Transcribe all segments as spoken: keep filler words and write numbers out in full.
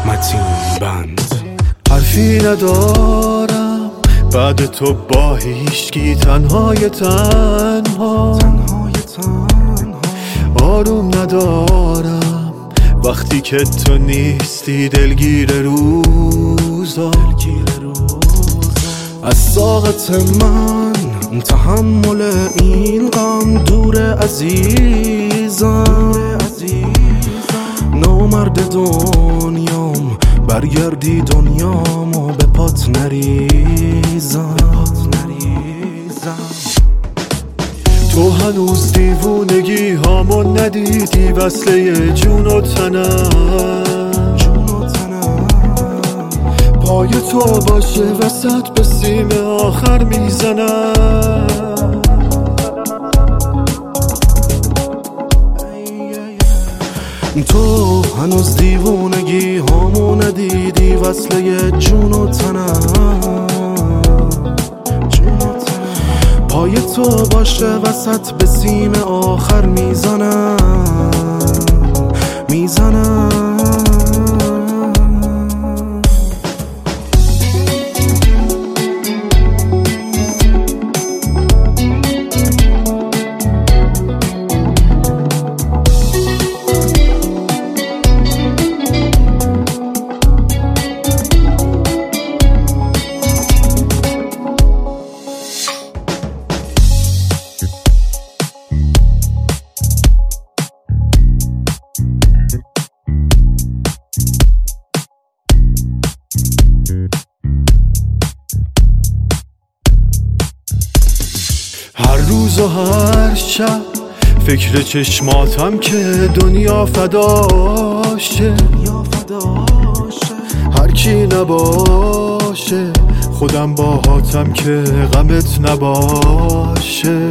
متین بند. حرفی ندارم بعد تو با هیچکی، تنهای تنها آروم ندارم وقتی که تو نیستی، دلگیر روزا. از طاقت من تحمل این غم دور عزیزم، نامرد دنیام برگردی دنیامو به پات نریزم. تو هنوز دیوونگی هامو ندیدی، وصله جون و تنم پای تو باشه وسط به سیم آخر میزنم. تو هنوز دیوونگی هامو ندیدی، وصله جون و تنم پای تو باشه وسط به سیم آخر میزنم میزنم. هر روز و هر شب فکر چشماتم که دنیا فداشه، هر کی نباشه خودم باهاتم که غمت نباشه.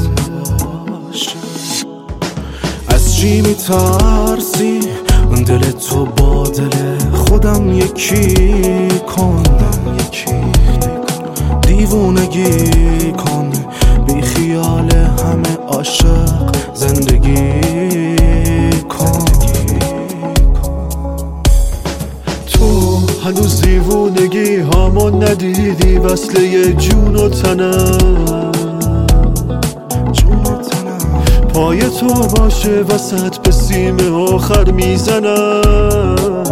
از چی میترسی دل تو با دل خودم یکی کن، دیوونگی کن، بی خیال همه عاشق زندگی کن. تو هنوز دیوونگی هامو ندیدی، وصله جون و تنم پای تو باشه وسط به سیم آخر میزنم.